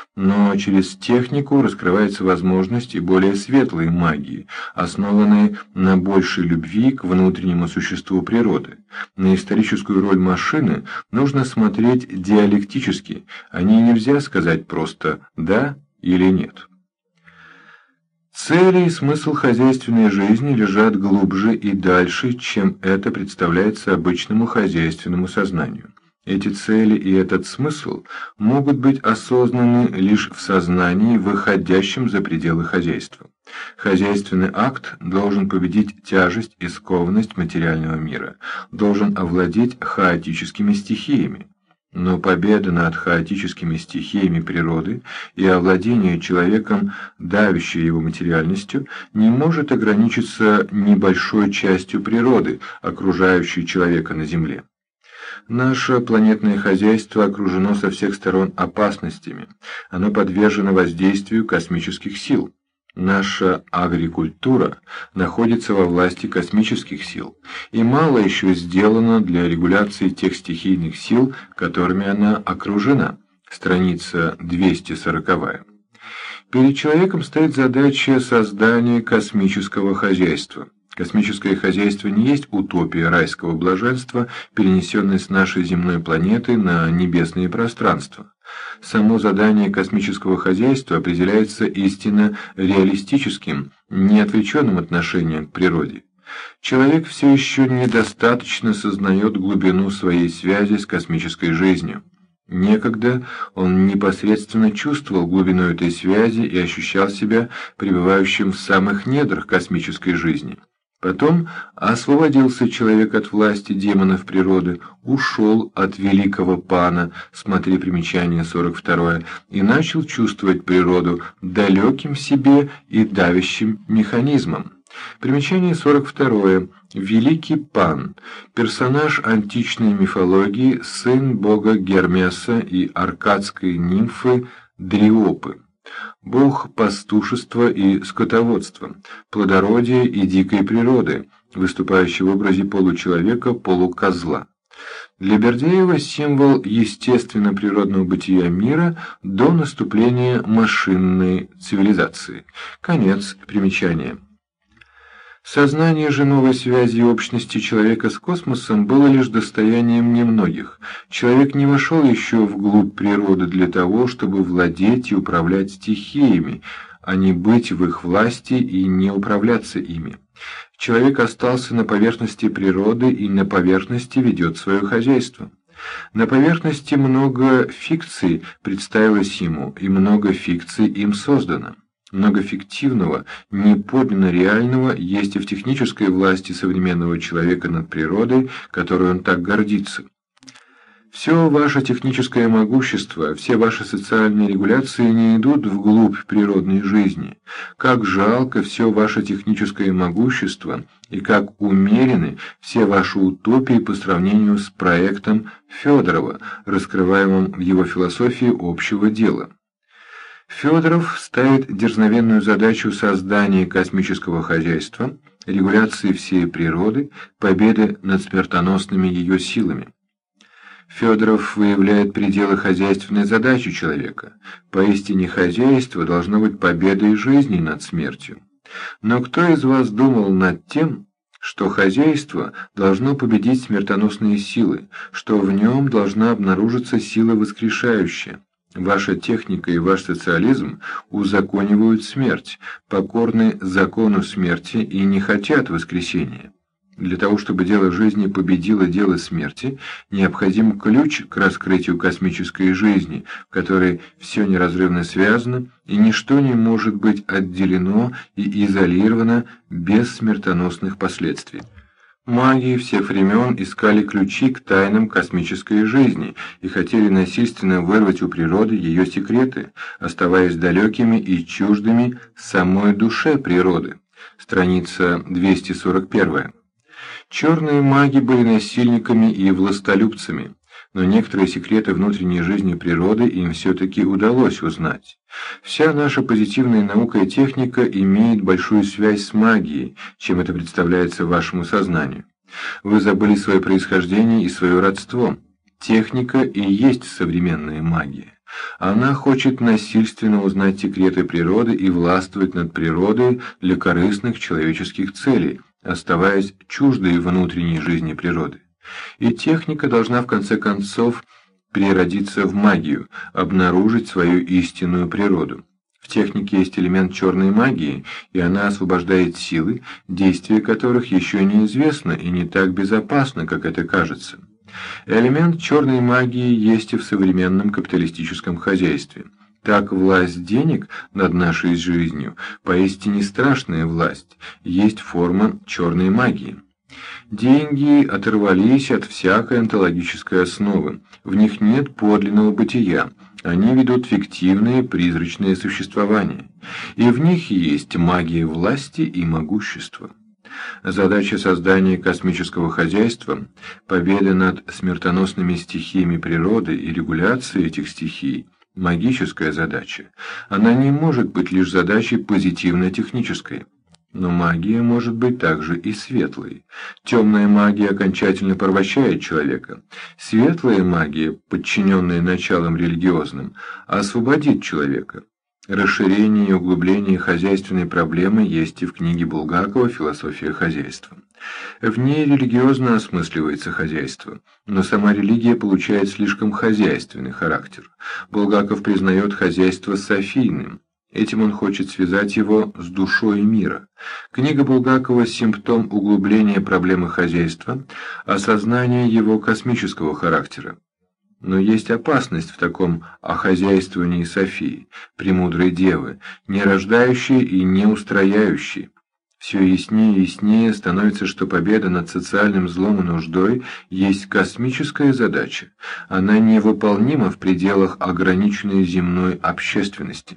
Но через технику раскрывается возможность и более светлой магии, основанной на большей любви к внутреннему существу природы. На историческую роль машины нужно смотреть диалектически, о ней нельзя сказать просто «да» или «нет». Цели и смысл хозяйственной жизни лежат глубже и дальше, чем это представляется обычному хозяйственному сознанию. Эти цели и этот смысл могут быть осознаны лишь в сознании, выходящем за пределы хозяйства. Хозяйственный акт должен победить тяжесть и скованность материального мира, должен овладеть хаотическими стихиями. Но победа над хаотическими стихиями природы и овладение человеком, давящей его материальностью, не может ограничиться небольшой частью природы, окружающей человека на Земле. Наше планетное хозяйство окружено со всех сторон опасностями, оно подвержено воздействию космических сил. Наша агрикультура находится во власти космических сил, и мало еще сделано для регуляции тех стихийных сил, которыми она окружена. Страница двести сорок. Перед человеком стоит задача создания космического хозяйства. Космическое хозяйство не есть утопия райского блаженства, перенесенная с нашей земной планеты на небесные пространства. Само задание космического хозяйства определяется истинно реалистическим, неотвлеченным отношением к природе. Человек все еще недостаточно сознает глубину своей связи с космической жизнью. Некогда он непосредственно чувствовал глубину этой связи и ощущал себя пребывающим в самых недрах космической жизни. Потом освободился человек от власти демонов природы, ушел от великого пана, смотри примечание сорок второе, и начал чувствовать природу далеким себе и давящим механизмом. Примечание сорок второе. Великий пан – персонаж античной мифологии, сын бога Гермеса и аркадской нимфы Дриопы. Бог пастушества и скотоводства, плодородия и дикой природы, выступающий в образе получеловека-полукозла. Для Бердяева символ естественно-природного бытия мира до наступления машинной цивилизации. Конец примечания. Сознание же новой связи общности человека с космосом было лишь достоянием немногих. Человек не вошел еще вглубь природы для того, чтобы владеть и управлять стихиями, а не быть в их власти и не управляться ими. Человек остался на поверхности природы и на поверхности ведет свое хозяйство. На поверхности много фикций представилось ему, и много фикций им создано. Много фиктивного, не подлинно реального есть и в технической власти современного человека над природой, которой он так гордится. Все ваше техническое могущество, все ваши социальные регуляции не идут вглубь природной жизни. Как жалко все ваше техническое могущество и как умерены все ваши утопии по сравнению с проектом Федорова, раскрываемым в его философии общего дела. Федоров ставит дерзновенную задачу создания космического хозяйства, регуляции всей природы, победы над смертоносными ее силами. Федоров выявляет пределы хозяйственной задачи человека. Поистине хозяйство должно быть победой жизни над смертью. Но кто из вас думал над тем, что хозяйство должно победить смертоносные силы, что в нем должна обнаружиться сила воскрешающая? Ваша техника и ваш социализм узаконивают смерть, покорны закону смерти и не хотят воскресения. Для того, чтобы дело жизни победило дело смерти, необходим ключ к раскрытию космической жизни, в которой все неразрывно связано, и ничто не может быть отделено и изолировано без смертоносных последствий. Маги всех времен искали ключи к тайнам космической жизни и хотели насильственно вырвать у природы ее секреты, оставаясь далекими и чуждыми самой душе природы. Страница двести сорок первая. Черные маги были насильниками и властолюбцами, но некоторые секреты внутренней жизни природы им все-таки удалось узнать. Вся наша позитивная наука и техника имеет большую связь с магией, чем это представляется вашему сознанию. Вы забыли свое происхождение и свое родство. Техника и есть современная магия. Она хочет насильственно узнать секреты природы и властвовать над природой для корыстных человеческих целей, оставаясь чуждой внутренней жизни природы. И техника должна в конце концов переродиться в магию, обнаружить свою истинную природу. В технике есть элемент черной магии, и она освобождает силы, действие которых еще неизвестно и не так безопасно, как это кажется. Элемент черной магии есть и в современном капиталистическом хозяйстве. Так власть денег над нашей жизнью, поистине страшная власть, есть форма черной магии. Деньги оторвались от всякой онтологической основы, в них нет подлинного бытия, они ведут фиктивное призрачное существование, и в них есть магия власти и могущества. Задача создания космического хозяйства, победа над смертоносными стихиями природы и регуляция этих стихий – магическая задача. Она не может быть лишь задачей позитивно-технической. Но магия может быть также и светлой. Темная магия окончательно порабощает человека. Светлая магия, подчиненная началам религиозным, освободит человека. Расширение и углубление хозяйственной проблемы есть и в книге Булгакова «Философия хозяйства». В ней религиозно осмысливается хозяйство, но сама религия получает слишком хозяйственный характер. Булгаков признает хозяйство софийным. Этим он хочет связать его с душой мира. Книга Булгакова – симптом углубления проблемы хозяйства, осознания его космического характера. Но есть опасность в таком охозяйствовании Софии, премудрой девы, не рождающей и не устрояющей. Все яснее и яснее становится, что победа над социальным злом и нуждой есть космическая задача. Она невыполнима в пределах ограниченной земной общественности.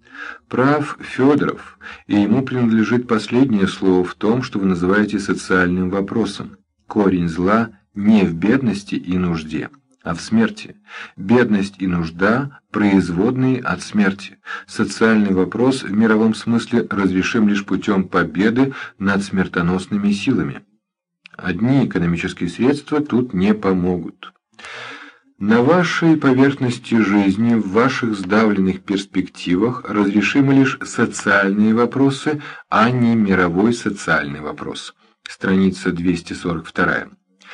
Прав Федоров, и ему принадлежит последнее слово в том, что вы называете социальным вопросом. Корень зла не в бедности и нужде, а в смерти. Бедность и нужда – производные от смерти. Социальный вопрос в мировом смысле разрешим лишь путем победы над смертоносными силами. Одни экономические средства тут не помогут. На вашей поверхности жизни, в ваших сдавленных перспективах разрешимы лишь социальные вопросы, а не мировой социальный вопрос. Страница двести сорок два.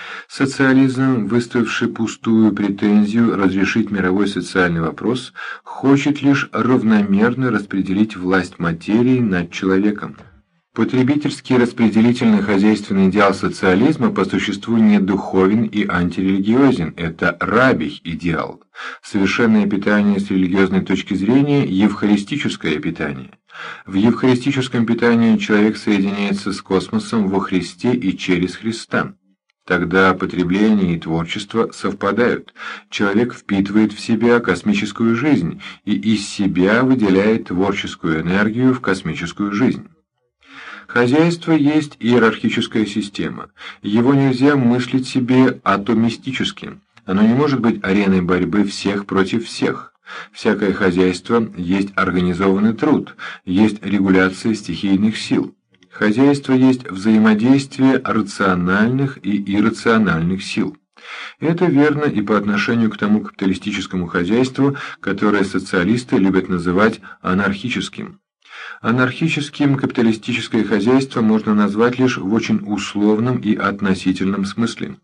Социализм, выставивший пустую претензию разрешить мировой социальный вопрос, хочет лишь равномерно распределить власть материи над человеком. Потребительский распределительно-хозяйственный идеал социализма по существу не духовен и антирелигиозен, это рабий идеал. Совершенное питание с религиозной точки зрения – евхаристическое питание. В евхаристическом питании человек соединяется с космосом во Христе и через Христа. Тогда потребление и творчество совпадают. Человек впитывает в себя космическую жизнь и из себя выделяет творческую энергию в космическую жизнь. Хозяйство есть иерархическая система. Его нельзя мыслить себе атомистически. Оно не может быть ареной борьбы всех против всех. Всякое хозяйство есть организованный труд, есть регуляция стихийных сил. Хозяйство есть взаимодействие рациональных и иррациональных сил. Это верно и по отношению к тому капиталистическому хозяйству, которое социалисты любят называть анархическим. Анархическим капиталистическое хозяйство можно назвать лишь в очень условном и относительном смысле.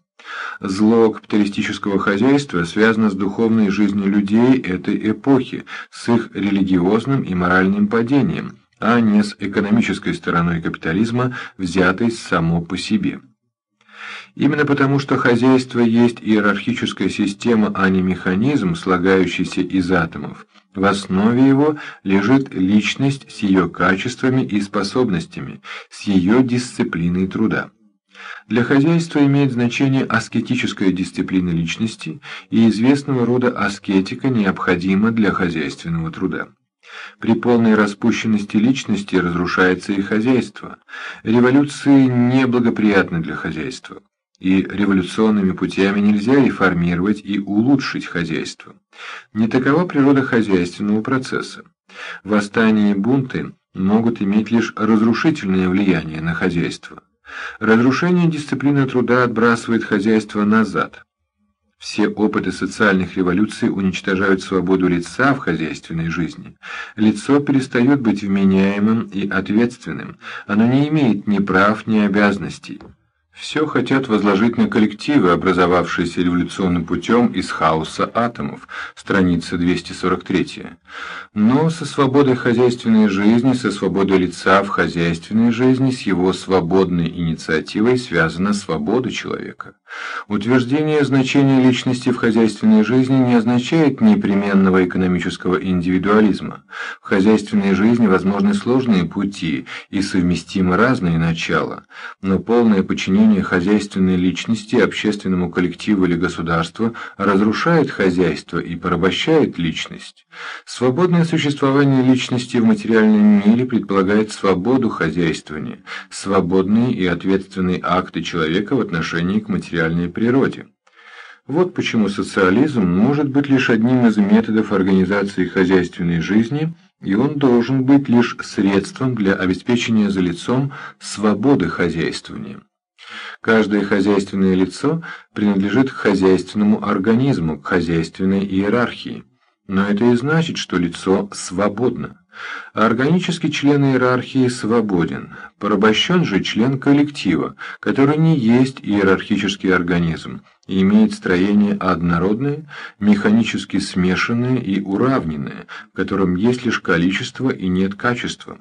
Зло капиталистического хозяйства связано с духовной жизнью людей этой эпохи, с их религиозным и моральным падением, а не с экономической стороной капитализма, взятой само по себе. Именно потому, что хозяйство есть иерархическая система, а не механизм, слагающийся из атомов, в основе его лежит личность с ее качествами и способностями, с ее дисциплиной труда. Для хозяйства имеет значение аскетическая дисциплина личности, и известного рода аскетика необходима для хозяйственного труда. При полной распущенности личности разрушается и хозяйство. Революции неблагоприятны для хозяйства. И революционными путями нельзя реформировать и улучшить хозяйство. Не такова природа хозяйственного процесса. Восстания и бунты могут иметь лишь разрушительное влияние на хозяйство. Разрушение дисциплины труда отбрасывает хозяйство назад. Все опыты социальных революций уничтожают свободу лица в хозяйственной жизни. Лицо перестает быть вменяемым и ответственным. Оно не имеет ни прав, ни обязанностей. Все хотят возложить на коллективы, образовавшиеся революционным путем из хаоса атомов, страница двести сорок три. Но со свободой хозяйственной жизни, со свободой лица в хозяйственной жизни, с его свободной инициативой связана свобода человека. Утверждение значения личности в хозяйственной жизни не означает непременного экономического индивидуализма. В хозяйственной жизни возможны сложные пути и совместимы разные начала, но полное подчинение хозяйственной личности общественному коллективу или государству разрушает хозяйство и порабощает личность. Свободное существование личности в материальном мире предполагает свободу хозяйствования, свободные и ответственные акты человека в отношении к материальной природе. Вот почему социализм может быть лишь одним из методов организации хозяйственной жизни, и он должен быть лишь средством для обеспечения за лицом свободы хозяйствования. Каждое хозяйственное лицо принадлежит к хозяйственному организму, к хозяйственной иерархии. Но это и значит, что лицо свободно. Органический член иерархии свободен, порабощен же член коллектива, который не есть иерархический организм и имеет строение однородное, механически смешанное и уравненное, в котором есть лишь количество и нет качества.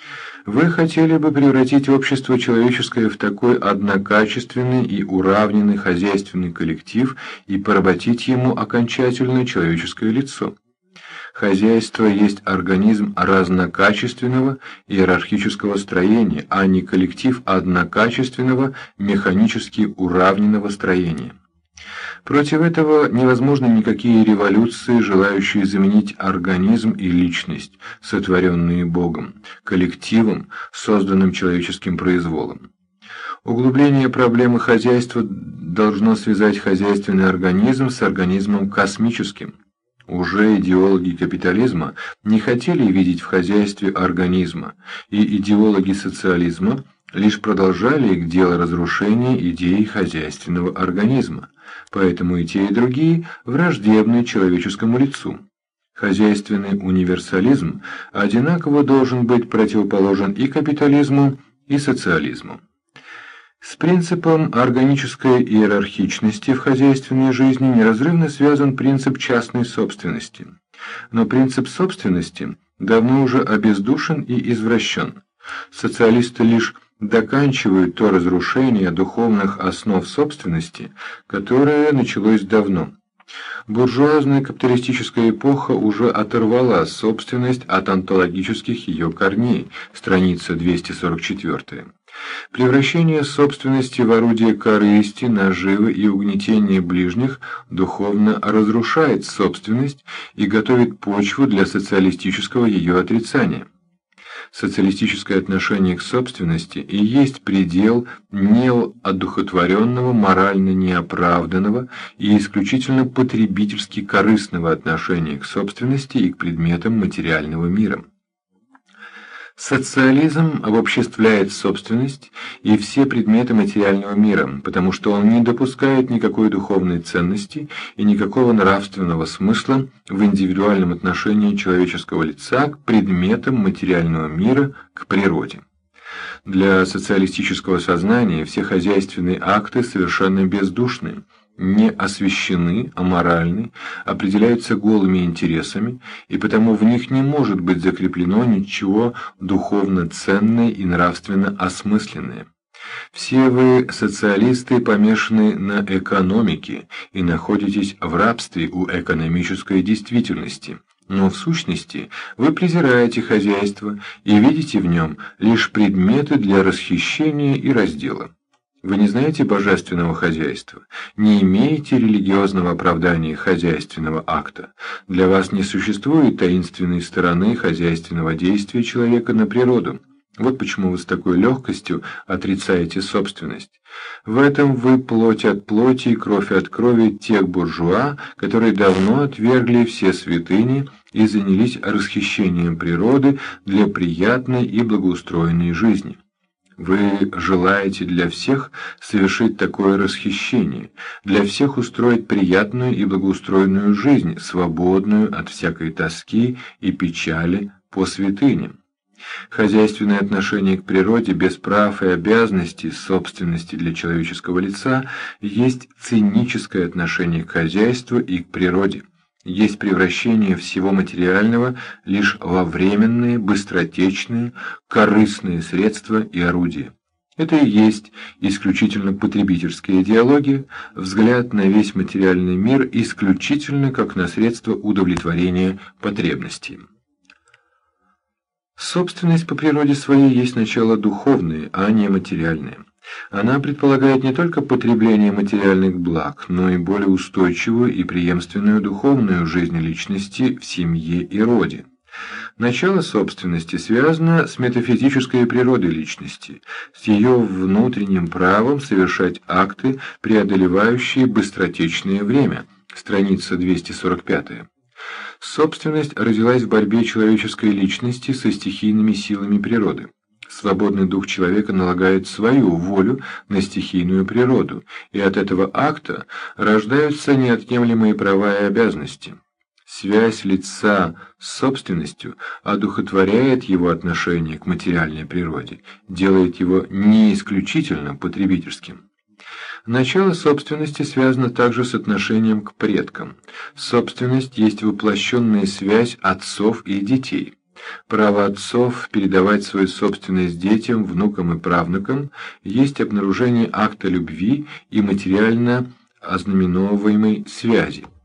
Вы хотели бы превратить общество человеческое в такой однокачественный и уравненный хозяйственный коллектив и поработить ему окончательно человеческое лицо. Хозяйство есть организм разнокачественного иерархического строения, а не коллектив однокачественного механически уравненного строения. Против этого невозможны никакие революции, желающие заменить организм и личность, сотворенные Богом, коллективом, созданным человеческим произволом. Углубление проблемы хозяйства должно связать хозяйственный организм с организмом космическим. Уже идеологи капитализма не хотели видеть в хозяйстве организма, и идеологи социализма лишь продолжали их дело разрушения идеи хозяйственного организма, поэтому и те, и другие враждебны человеческому лицу. Хозяйственный универсализм одинаково должен быть противоположен и капитализму, и социализму. С принципом органической иерархичности в хозяйственной жизни неразрывно связан принцип частной собственности. Но принцип собственности давно уже обездушен и извращен. Социалисты лишь доканчивают то разрушение духовных основ собственности, которое началось давно. Буржуазная капиталистическая эпоха уже оторвала собственность от онтологических ее корней, страница двести сорок четыре. Превращение собственности в орудие корысти, наживы и угнетения ближних духовно разрушает собственность и готовит почву для социалистического ее отрицания. Социалистическое отношение к собственности и есть предел неодухотворенного, морально неоправданного и исключительно потребительски корыстного отношения к собственности и к предметам материального мира. Социализм обобществляет собственность и все предметы материального мира, потому что он не допускает никакой духовной ценности и никакого нравственного смысла в индивидуальном отношении человеческого лица к предметам материального мира, к природе. Для социалистического сознания все хозяйственные акты совершенно бездушны, не освящены, аморальны, определяются голыми интересами, и потому в них не может быть закреплено ничего духовно ценное и нравственно осмысленное. Все вы, социалисты, помешаны на экономике и находитесь в рабстве у экономической действительности, но в сущности вы презираете хозяйство и видите в нем лишь предметы для расхищения и раздела. Вы не знаете божественного хозяйства, не имеете религиозного оправдания хозяйственного акта. Для вас не существует таинственной стороны хозяйственного действия человека на природу. Вот почему вы с такой легкостью отрицаете собственность. В этом вы плоть от плоти и кровь от крови тех буржуа, которые давно отвергли все святыни и занялись расхищением природы для приятной и благоустроенной жизни. Вы желаете для всех совершить такое расхищение, для всех устроить приятную и благоустроенную жизнь, свободную от всякой тоски и печали по святыням. Хозяйственное отношение к природе без прав и обязанностей собственности для человеческого лица есть циническое отношение к хозяйству и к природе. Есть превращение всего материального лишь во временные, быстротечные, корыстные средства и орудия. Это и есть исключительно потребительская идеология, взгляд на весь материальный мир исключительно как на средство удовлетворения потребностей. Собственность по природе своей есть начало духовное, а не материальное. Она предполагает не только потребление материальных благ, но и более устойчивую и преемственную духовную жизнь личности в семье и роде. Начало собственности связано с метафизической природой личности, с ее внутренним правом совершать акты, преодолевающие быстротечное время. Страница двести сорок пять. Собственность родилась в борьбе человеческой личности со стихийными силами природы. Свободный дух человека налагает свою волю на стихийную природу, и от этого акта рождаются неотъемлемые права и обязанности. Связь лица с собственностью одухотворяет его отношение к материальной природе, делает его не исключительно потребительским. Начало собственности связано также с отношением к предкам. Собственность есть воплощенная связь отцов и детей. Право отцов передавать свою собственность детям, внукам и правнукам есть обнаружение акта любви и материально ознаменовываемой связи.